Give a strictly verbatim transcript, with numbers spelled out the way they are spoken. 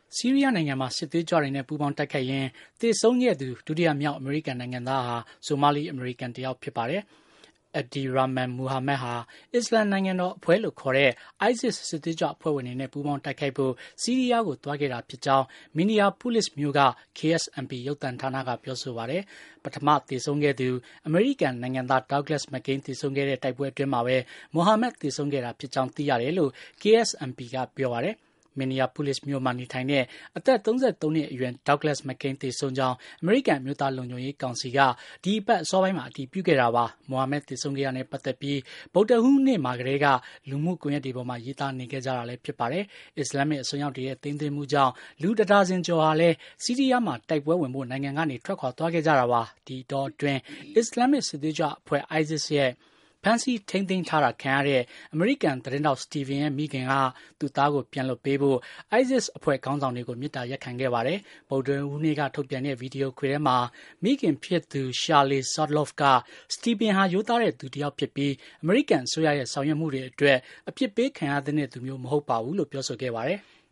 ဆီးရီးယားနိုင်ငံမှာစစ်သွေးကြွတွေနဲ့ပူးပေါင်းတိုက်ခိုက်ရင်းသေဆုံးခဲ့သူဒုတိယမြောက်အမေရိကန်နိုင်ငံသားဟာဆိုမာလီအမေရိကန်တယောက်ဖြစ်ပါတယ်။ Abdirahman Muhammad ဟာအစ္စလမ်နိုင်ငံတော်အဖွဲ့လို့ခေါ်တဲ့ ISIS စစ်သွေးကြွအဖွဲ့ဝင်တွေနဲ့ပူးပေါင်းတိုက်ခိုက်ဖို့ဆီးရီးယားကိုသွားခဲ့တာဖြစ်ကြောင်း Minneapolis မြို့က K S M P ရုပ်သံဌာနကပြောဆိုပါတယ်။ပထမသေဆုံးခဲ့သူအမေရိကန်နိုင်ငံသား Douglas McCain သေဆုံးခဲ့တဲ့တိုက်ပွဲအတွင်းမှာပဲ Muhammad သေဆုံးခဲ့တာဖြစ်ကြောင်းသိရတယ်လို့ K S M P ကပြောပါတယ်။ Minneapolis မြို့မှာနေထိုင်တဲ့အသက်သုံးဆယ်သုံးနှစ်အရွယ် Douglas McCain သေဆုံးကြောင်းအမေရိကန်အမျိုးသားလုံခြုံရေးကောင်စီကဒီအပတ်အစောပိုင်းမှာအတည်ပြုခဲ့တာပါ။ Muhammad သေဆုံးခဲ့ရတဲ့ပတ်သက်ပြီးဗုဒ္ဓဟူးနေ့မှာကတည်းကလူမှုကွန်ရက်တွေပေါ်မှာရေးသားနေခဲ့ကြတာလည်းဖြစ်ပါတယ်။ အစ္စလာမ်မစ်အစွန်းရောက်တွေရဲ့သိမ်းသွင်းမှုကြောင့်လူတစ်ဒါဇင်ကျော်ဟာလည်းဆီးရီးယားမှာတိုက်ပွဲဝင်ဖို့နိုင်ငံကနေထွက်ခွာသွားခဲ့ကြတာပါ။ ဒီအတောအတွင်းအစ္စလာမ်မစ်စစ်သွေးကြွအဖွဲ့ ISIS ရဲ့ဖမ်းဆီးထိန်းသိမ်းထားတာခံရတဲ့အမေရိကန်သတင်းထောက် Steven ရဲ့မိခင်ကသူ့သားကိုပြန်လွှတ်ပေးဖို့ ISIS အဖွဲ့ခေါင်းဆောင်တွေကိုမေတ္တာရပ်ခံခဲ့ပါတယ်။ ဗုဒ္ဓဟူးနေ့ကထုတ်ပြန်တဲ့ဗီဒီယိုခွေထဲမှာမိခင်ဖြစ်သူ Shirley Sotloff က Steven ဟာရိုးသားတဲ့သူတစ်ယောက်ဖြစ်ပြီးအမေရိကန်အစိုးရရဲ့ဆောင်ရွက်မှုတွေအတွက်အပြစ်ပေးခံရသင့်တဲ့သူမျိုးမဟုတ်ပါဘူးလို့ပြောဆိုခဲ့ပါတယ်။